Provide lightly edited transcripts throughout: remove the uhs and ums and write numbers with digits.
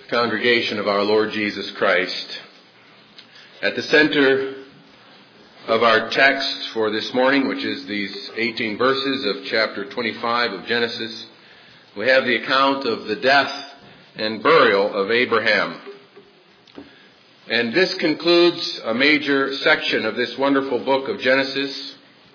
Congregation of our Lord Jesus Christ. At the center of our text for this morning, which is these 18 verses of chapter 25 of Genesis, we have the account of the death and burial of Abraham. And this concludes a major section of this wonderful book of Genesis.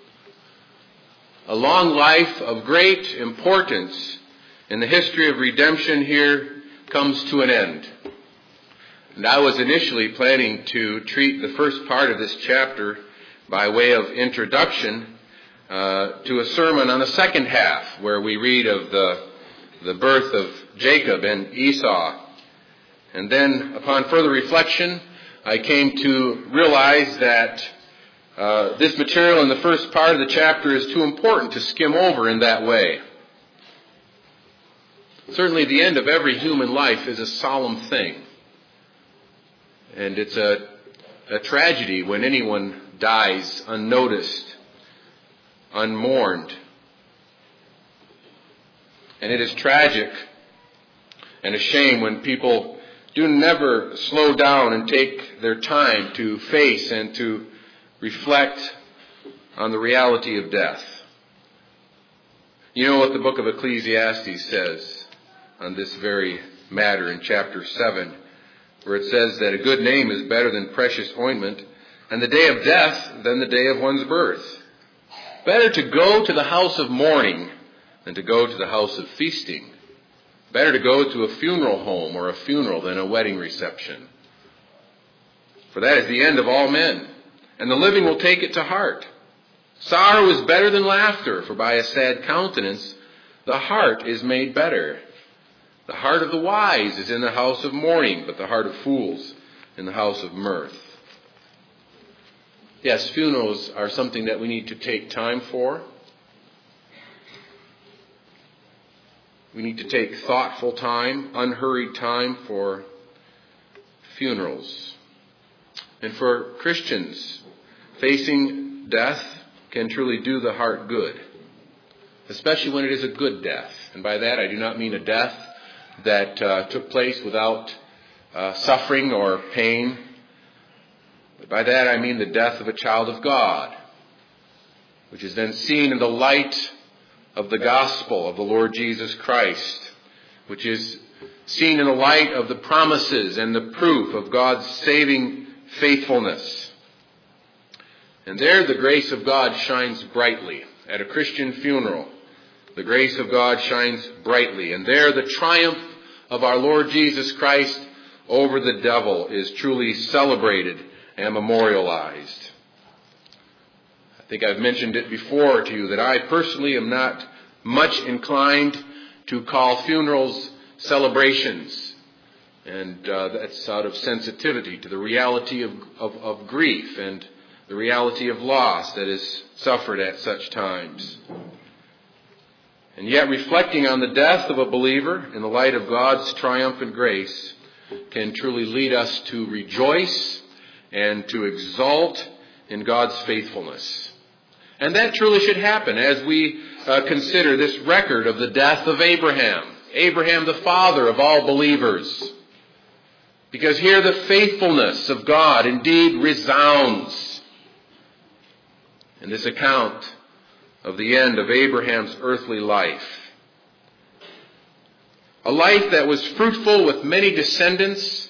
A long life of great importance in the history of redemption here comes to an end. And I was initially planning to treat the first part of this chapter by way of introduction to a sermon on the second half, where we read of the birth of Jacob and Esau. And then, upon further reflection, I came to realize that this material in the first part of the chapter is too important to skim over in that way. Certainly the end of every human life is a solemn thing. And it's a tragedy when anyone dies unnoticed, unmourned. And it is tragic and a shame when people do never slow down and take their time to face and to reflect on the reality of death. You know what the book of Ecclesiastes says on this very matter in chapter 7, where it says that a good name is better than precious ointment, and the day of death than the day of one's birth. Better to go to the house of mourning than to go to the house of feasting. Better to go to a funeral home or a funeral than a wedding reception. For that is the end of all men, and the living will take it to heart. Sorrow is better than laughter, for by a sad countenance the heart is made better. The heart of the wise is in the house of mourning, but the heart of fools in the house of mirth. Yes, funerals are something that we need to take time for. We need to take thoughtful time, unhurried time for funerals. And for Christians, facing death can truly do the heart good, especially when it is a good death. And by that I do not mean a death that took place without suffering or pain. But by that I mean the death of a child of God, which is then seen in the light of the gospel of the Lord Jesus Christ, which is seen in the light of the promises and the proof of God's saving faithfulness. And there the grace of God shines brightly at a Christian funeral. The grace of God shines brightly. And there the triumph of our Lord Jesus Christ over the devil is truly celebrated and memorialized. I think I've mentioned it before to you that I personally am not much inclined to call funerals celebrations. And that's out of sensitivity to the reality of grief and the reality of loss that is suffered at such times. And yet reflecting on the death of a believer in the light of God's triumphant grace can truly lead us to rejoice and to exult in God's faithfulness. And that truly should happen as we consider this record of the death of Abraham. Abraham, the father of all believers. Because here the faithfulness of God indeed resounds in this account of the end of Abraham's earthly life. A life that was fruitful with many descendants.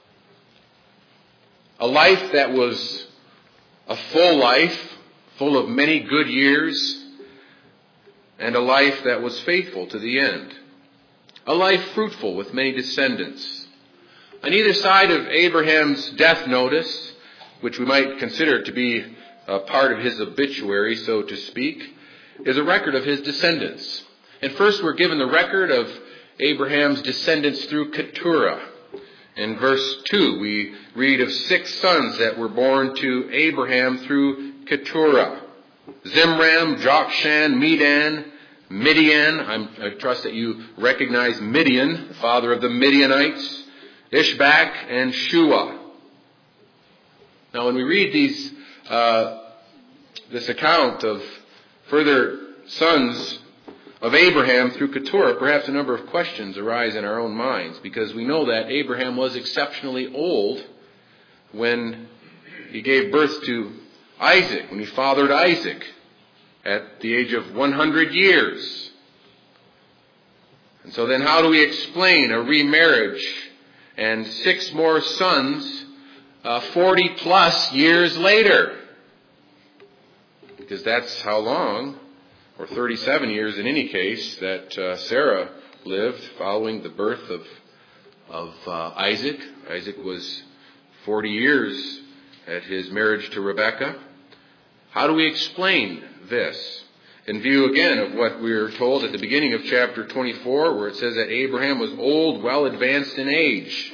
A life that was a full life, full of many good years. And a life that was faithful to the end. A life fruitful with many descendants. On either side of Abraham's death notice, which we might consider to be a part of his obituary, so to speak, is a record of his descendants. And first we're given the record of Abraham's descendants through Keturah. In verse 2, we read of 6 sons that were born to Abraham through Keturah. Zimram, Jokshan, Medan, Midian. I trust that you recognize Midian, the father of the Midianites, Ishbak, and Shua. Now when we read this account of further sons of Abraham through Keturah, perhaps a number of questions arise in our own minds, because we know that Abraham was exceptionally old when he gave birth to Isaac, when he fathered Isaac at the age of 100 years. And so then how do we explain a remarriage and 6 more sons 40 plus years later? Because that's how long, or 37 years in any case, that Sarah lived following the birth of Isaac. Isaac was 40 years at his marriage to Rebekah. How do we explain this? In view again of what we are told at the beginning of chapter 24, where it says that Abraham was old, well advanced in age.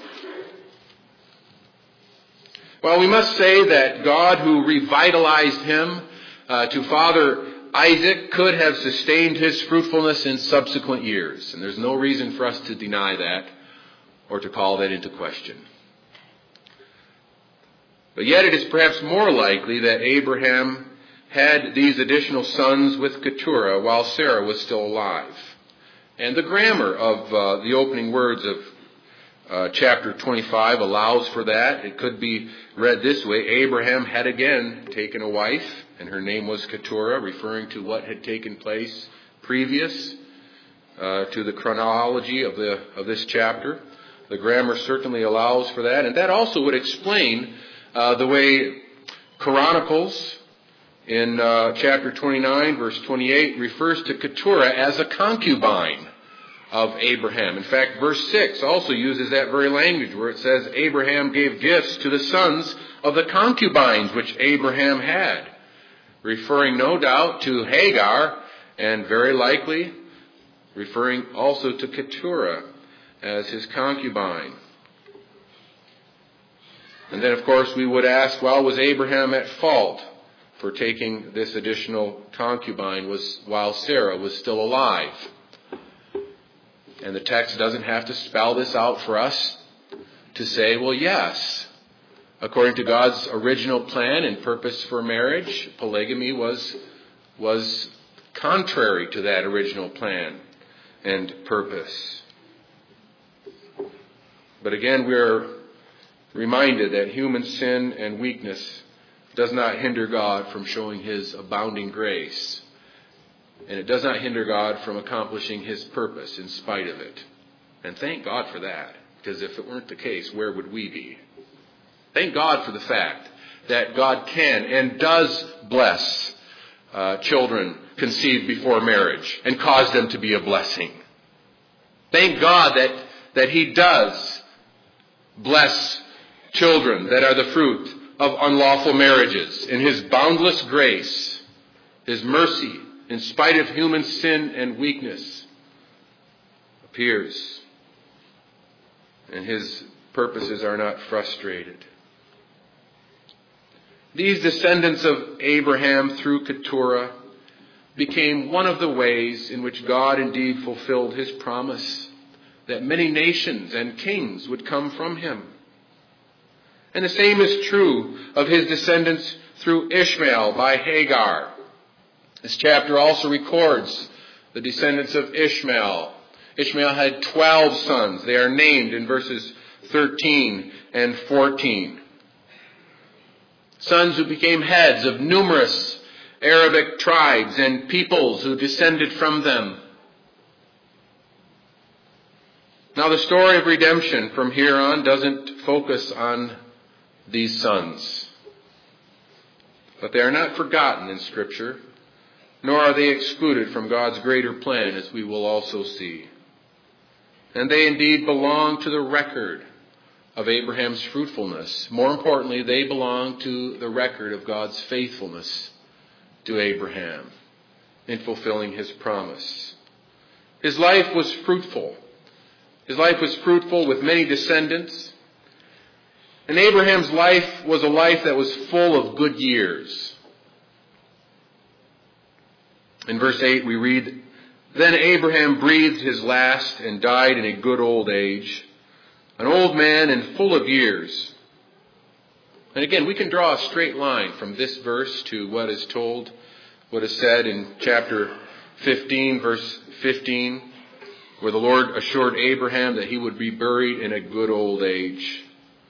Well, we must say that God, who revitalized him to father Isaac, could have sustained his fruitfulness in subsequent years. And there's no reason for us to deny that or to call that into question. But yet it is perhaps more likely that Abraham had these additional sons with Keturah while Sarah was still alive. And the grammar of the opening words of chapter 25 allows for that. It could be read this way: Abraham had again taken a wife, and her name was Keturah, referring to what had taken place previous to the chronology of this chapter. The grammar certainly allows for that, and that also would explain the way Chronicles in chapter 29, verse 28, refers to Keturah as a concubine of Abraham. In fact, verse 6 also uses that very language where it says Abraham gave gifts to the sons of the concubines which Abraham had, referring no doubt to Hagar, and very likely referring also to Keturah as his concubine. And then, of course, we would ask, well, was Abraham at fault for taking this additional concubine while Sarah was still alive? And the text doesn't have to spell this out for us to say, well, yes. According to God's original plan and purpose for marriage, polygamy was contrary to that original plan and purpose. But again, we're reminded that human sin and weakness does not hinder God from showing his abounding grace. And it does not hinder God from accomplishing his purpose in spite of it. And thank God for that, because if it weren't the case, where would we be? Thank God for the fact that God can and does bless children conceived before marriage and cause them to be a blessing. Thank God that he does bless children that are the fruit of unlawful marriages. In his boundless grace, his mercy, in spite of human sin and weakness, appears. And his purposes are not frustrated. These descendants of Abraham through Keturah became one of the ways in which God indeed fulfilled his promise that many nations and kings would come from him. And the same is true of his descendants through Ishmael by Hagar. This chapter also records the descendants of Ishmael. Ishmael had 12 sons. They are named in verses 13 and 14. Sons who became heads of numerous Arabic tribes and peoples who descended from them. Now, the story of redemption from here on doesn't focus on these sons. But they are not forgotten in Scripture, nor are they excluded from God's greater plan, as we will also see. And they indeed belong to the record of Abraham's fruitfulness. More importantly, they belong to the record of God's faithfulness to Abraham in fulfilling his promise. His life was fruitful. His life was fruitful with many descendants. And Abraham's life was a life that was full of good years. In verse 8 we read, "Then Abraham breathed his last and died in a good old age, an old man and full of years." And again, we can draw a straight line from this verse to what is said in chapter 15, verse 15, where the Lord assured Abraham that he would be buried in a good old age.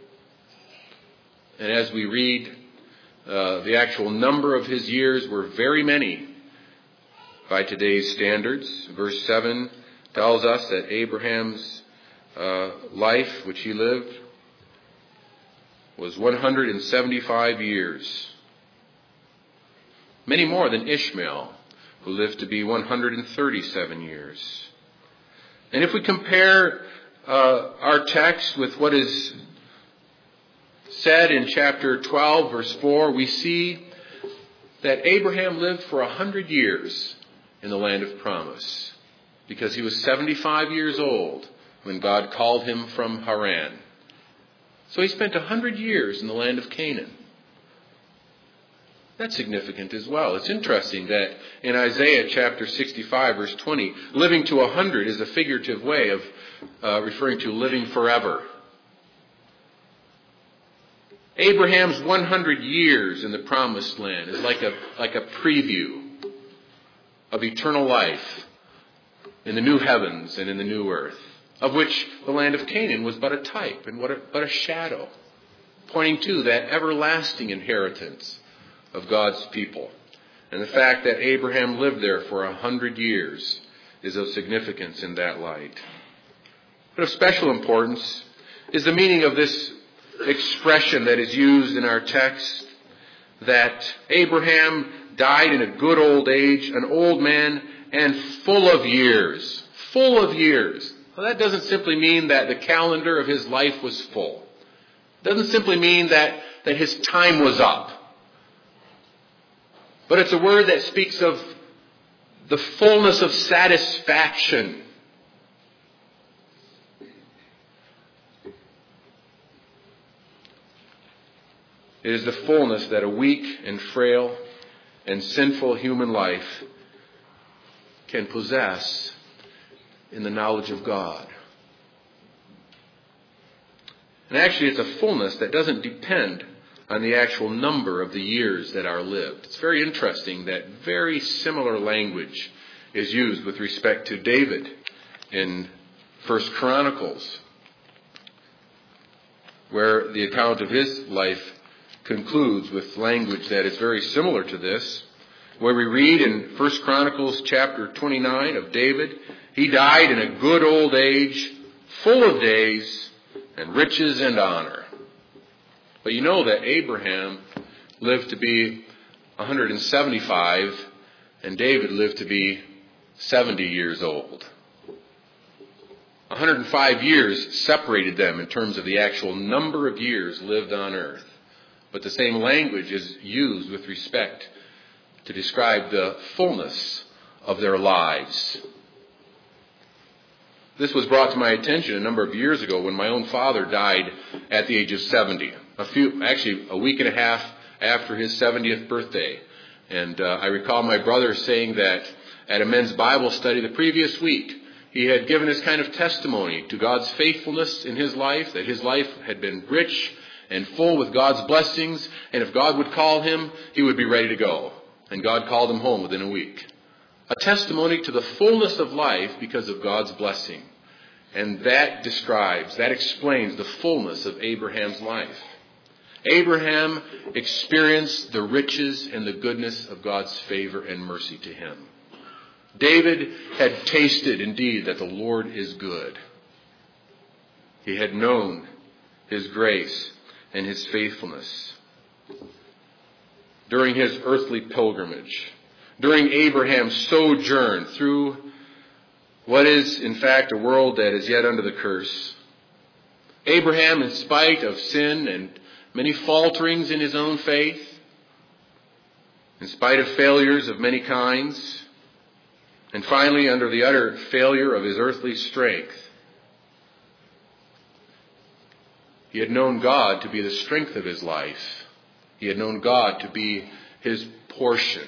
And as we read, the actual number of his years were very many by today's standards. Verse 7 tells us that Abraham's life, which he lived, was 175 years. Many more than Ishmael, who lived to be 137 years. And if we compare our text with what is said in chapter 12, verse 4, we see that Abraham lived for 100 years in the land of promise, because he was 75 years old when God called him from Haran. So he spent 100 years in the land of Canaan. That's significant as well. It's interesting that in Isaiah chapter 65, verse 20, living to 100 is a figurative way of referring to living forever. Abraham's 100 years in the promised land is like a preview of eternal life in the new heavens and in the new earth, of which the land of Canaan was but a type and but a shadow, pointing to that everlasting inheritance of God's people. And the fact that Abraham lived there for 100 years is of significance in that light. But of special importance is the meaning of this expression that is used in our text, that Abraham died in a good old age, an old man, and full of years. Full of years. Well, that doesn't simply mean that the calendar of his life was full. It doesn't simply mean that his time was up. But it's a word that speaks of the fullness of satisfaction. It is the fullness that a weak and frail and sinful human life can possess in the knowledge of God. And actually, it's a fullness that doesn't depend on the actual number of the years that are lived. It's very interesting that very similar language is used with respect to David in 1 Chronicles, where the account of his life concludes with language that is very similar to this, where we read in 1 Chronicles chapter 29 of David, he died in a good old age, full of days and riches and honor. But you know that Abraham lived to be 175 and David lived to be 70 years old. 105 years separated them in terms of the actual number of years lived on earth. But the same language is used with respect to describe the fullness of their lives. This was brought to my attention a number of years ago when my own father died at the age of 70. A week and a half after his 70th birthday. And I recall my brother saying that at a men's Bible study the previous week, he had given his kind of testimony to God's faithfulness in his life, that his life had been rich and full with God's blessings, and if God would call him, he would be ready to go. And God called him home within a week. A testimony to the fullness of life because of God's blessing. And that explains the fullness of Abraham's life. Abraham experienced the riches and the goodness of God's favor and mercy to him. David had tasted indeed that the Lord is good. He had known his grace and his faithfulness. During his earthly pilgrimage, during Abraham's sojourn through what is in fact a world that is yet under the curse, Abraham, in spite of sin and many falterings in his own faith, in spite of failures of many kinds, and finally under the utter failure of his earthly strength, he had known God to be the strength of his life. He had known God to be his portion.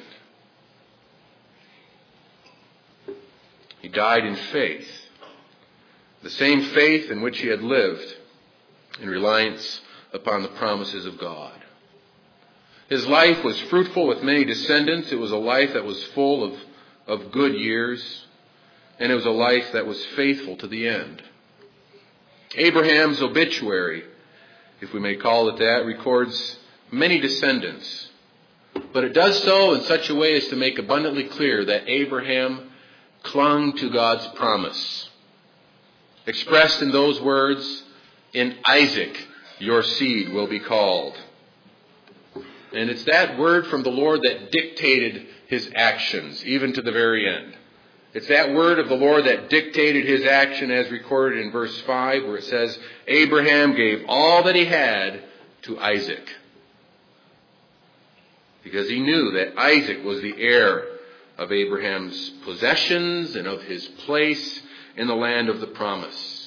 He died in faith, the same faith in which he had lived in reliance upon the promises of God. His life was fruitful with many descendants. It was a life that was full of of good years, and it was a life that was faithful to the end. Abraham's obituary, if we may call it that, records many descendants, but it does so in such a way as to make abundantly clear that Abraham clung to God's promise, expressed in those words, "In Isaac your seed will be called." And it's that word from the Lord that dictated his actions, even to the very end. It's that word of the Lord that dictated his action as recorded in verse 5, where it says, Abraham gave all that he had to Isaac, because he knew that Isaac was the heir of Abraham's possessions and of his place in the land of the promise.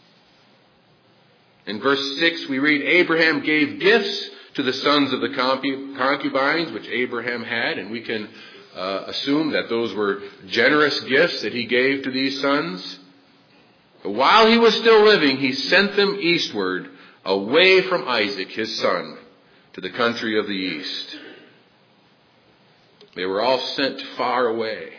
In verse 6 we read, Abraham gave gifts to the sons of the concubines which Abraham had, and we can assume that those were generous gifts that he gave to these sons. But while he was still living, he sent them eastward, away from Isaac, his son, to the country of the east. They were all sent far away.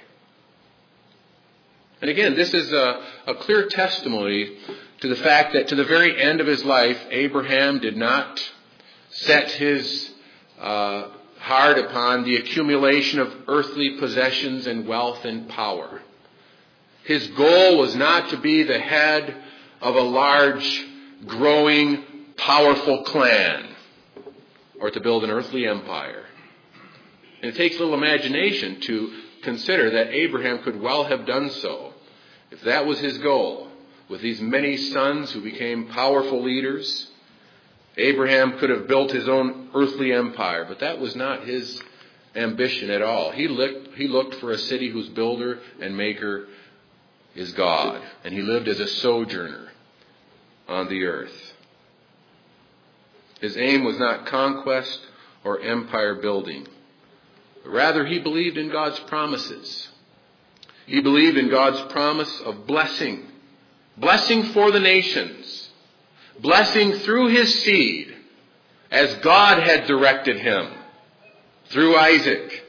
And again, this is a clear testimony to the fact that to the very end of his life, Abraham did not set his heart upon the accumulation of earthly possessions and wealth and power. His goal was not to be the head of a large, growing, powerful clan or to build an earthly empire. And it takes little imagination to consider that Abraham could well have done so if that was his goal. With these many sons who became powerful leaders, Abraham could have built his own earthly empire, but that was not his ambition at all. He looked for a city whose builder and maker is God, and he lived as a sojourner on the earth. His aim was not conquest or empire building, but rather he believed in God's promises. He believed in God's promise of blessing for the nations, blessing through his seed, as God had directed him, through Isaac.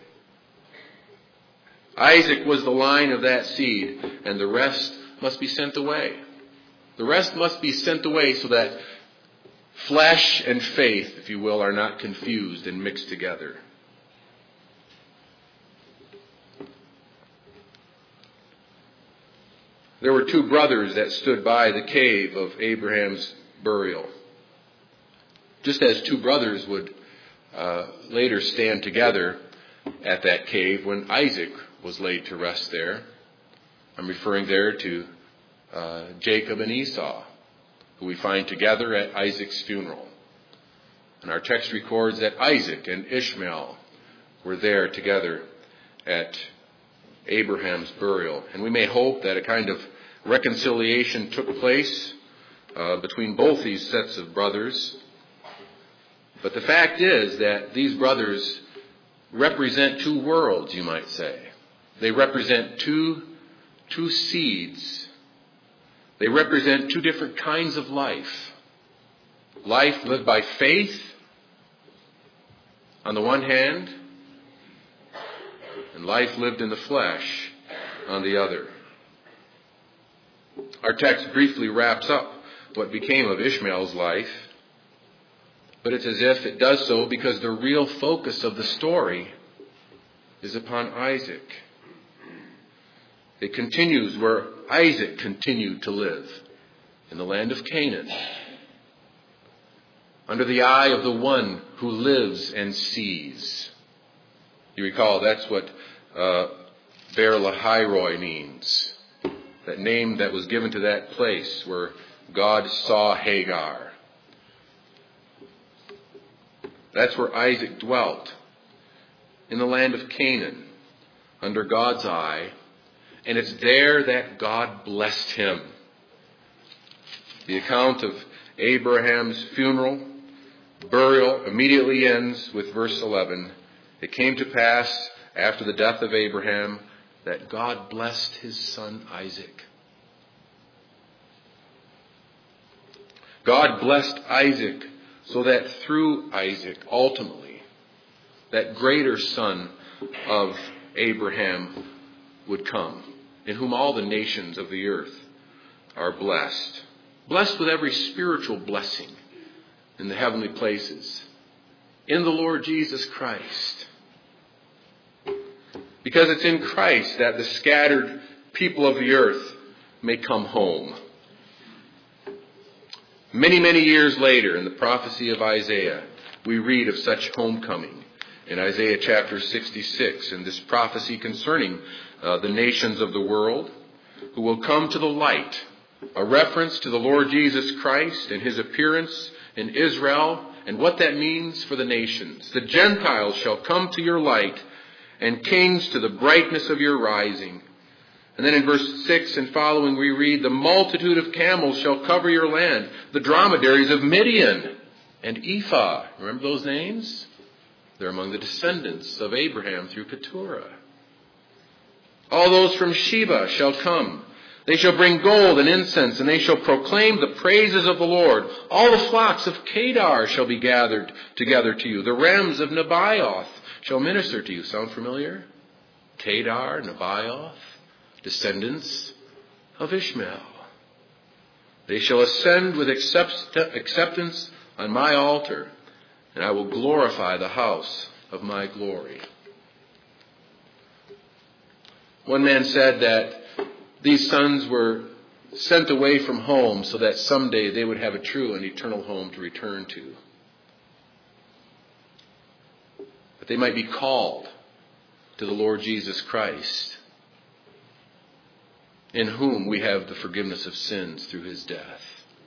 Isaac was the line of that seed, and the rest must be sent away. The rest must be sent away so that flesh and faith, if you will, are not confused and mixed together. There were two brothers that stood by the cave of Abraham's burial. Just as two brothers would later stand together at that cave when Isaac was laid to rest there. I'm referring there to Jacob and Esau, who we find together at Isaac's funeral. And our text records that Isaac and Ishmael were there together at Abraham's burial. And we may hope that a kind of reconciliation took place between both these sets of brothers. But the fact is that these brothers represent two worlds, you might say. They represent two seeds. They represent two different kinds of life. Life lived by faith on the one hand, and life lived in the flesh on the other. Our text briefly wraps up what became of Ishmael's life, but it's as if it does so because the real focus of the story is upon Isaac. It continues where Isaac continued to live, in the land of Canaan, under the eye of the one who lives and sees. You recall that's what Ber Lahairoi means. That name that was given to that place where God saw Hagar. That's where Isaac dwelt, in the land of Canaan, under God's eye. And it's there that God blessed him. The account of Abraham's funeral, burial, immediately ends with verse 11. It came to pass after the death of Abraham that God blessed his son Isaac. God blessed Isaac so that through Isaac, ultimately, that greater son of Abraham would come, in whom all the nations of the earth are blessed. Blessed with every spiritual blessing in the heavenly places, in the Lord Jesus Christ. Because it's in Christ that the scattered people of the earth may come home. Many, many years later, in the prophecy of Isaiah, we read of such homecoming in Isaiah chapter 66, in this prophecy concerning the nations of the world who will come to the light, a reference to the Lord Jesus Christ and his appearance in Israel and what that means for the nations. The Gentiles shall come to your light, and kings to the brightness of your rising. And then in verse 6 and following we read, the multitude of camels shall cover your land, the dromedaries of Midian and Ephah. Remember those names? They're among the descendants of Abraham through Keturah. All those from Sheba shall come. They shall bring gold and incense, and they shall proclaim the praises of the Lord. All the flocks of Kedar shall be gathered together to you. The rams of Nebaioth shall minister to you. Sound familiar? Kedar, Nebaioth, descendants of Ishmael. They shall ascend with acceptance on my altar, and I will glorify the house of my glory. One man said that these sons were sent away from home so that someday they would have a true and eternal home to return to. That they might be called to the Lord Jesus Christ, in whom we have the forgiveness of sins through his death,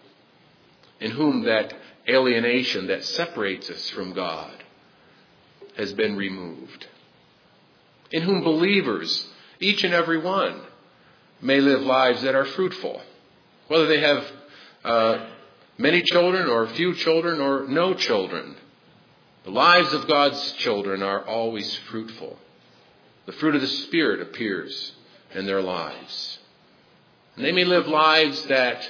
in whom that alienation that separates us from God has been removed, in whom believers, each and every one, may live lives that are fruitful, whether they have many children or few children or no children. The lives of God's children are always fruitful. The fruit of the Spirit appears in their lives. And they may live lives that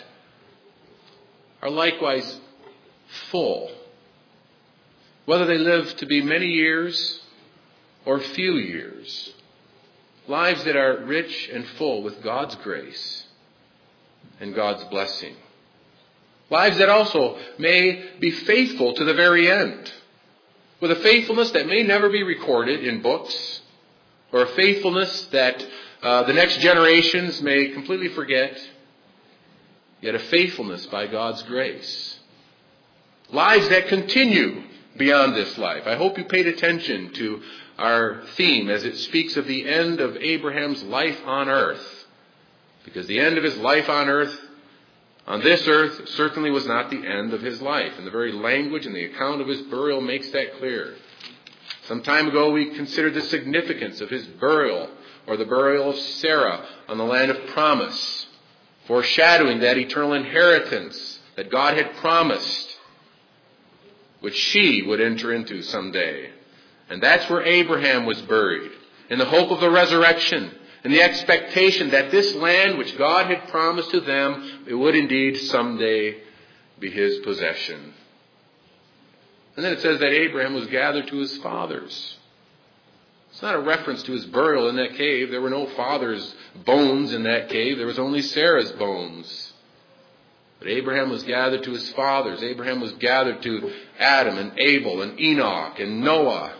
are likewise full, whether they live to be many years or few years. Lives that are rich and full with God's grace and God's blessing. Lives that also may be faithful to the very end, with a faithfulness that may never be recorded in books, or a faithfulness that the next generations may completely forget, yet a faithfulness by God's grace. Lives that continue beyond this life. I hope you paid attention to our theme as it speaks of the end of Abraham's life on earth, because the end of his life on earth, on this earth, certainly was not the end of his life. And the very language and the account of his burial makes that clear. Some time ago we considered the significance of his burial, or the burial of Sarah on the land of promise, foreshadowing that eternal inheritance that God had promised, which she would enter into someday. And that's where Abraham was buried, in the hope of the resurrection, in the expectation that this land which God had promised to them, it would indeed someday be his possession. And then it says that Abraham was gathered to his fathers. It's not a reference to his burial in that cave. There were no father's bones in that cave. There was only Sarah's bones. But Abraham was gathered to his fathers. Abraham was gathered to Adam and Abel and Enoch and Noah.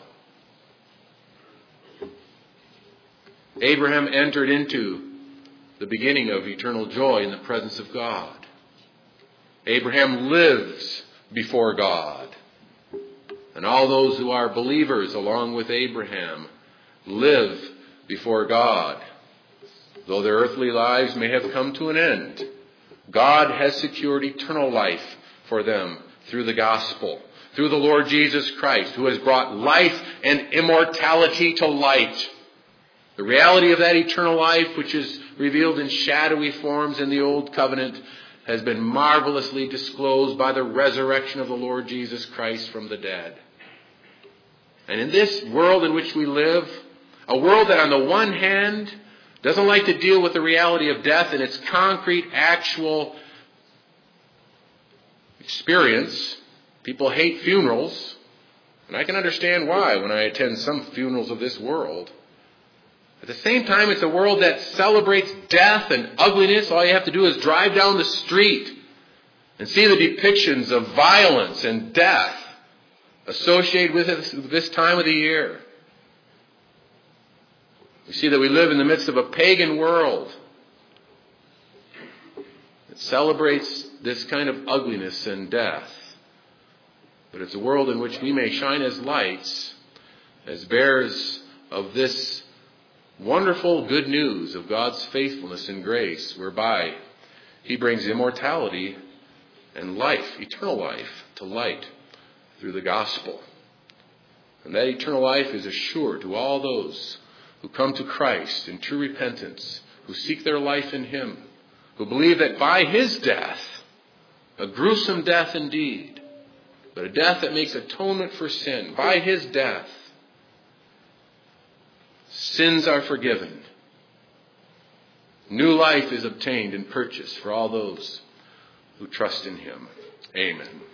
Abraham entered into the beginning of eternal joy in the presence of God. Abraham lives before God. And all those who are believers along with Abraham live before God. Though their earthly lives may have come to an end, God has secured eternal life for them through the gospel, through the Lord Jesus Christ, who has brought life and immortality to light. The reality of that eternal life, which is revealed in shadowy forms in the Old Covenant, has been marvelously disclosed by the resurrection of the Lord Jesus Christ from the dead. And in this world in which we live, a world that on the one hand doesn't like to deal with the reality of death in its concrete, actual experience. People hate funerals, and I can understand why when I attend some funerals of this world. At the same time, it's a world that celebrates death and ugliness. All you have to do is drive down the street and see the depictions of violence and death associated with this time of the year. We see that we live in the midst of a pagan world that celebrates this kind of ugliness and death. But it's a world in which we may shine as lights, as bearers of this wonderful good news of God's faithfulness and grace, whereby He brings immortality and life, eternal life, to light through the gospel. And that eternal life is assured to all those who come to Christ in true repentance, who seek their life in Him, who believe that by His death, a gruesome death indeed, but a death that makes atonement for sin, by His death, sins are forgiven. New life is obtained and purchased for all those who trust in Him. Amen.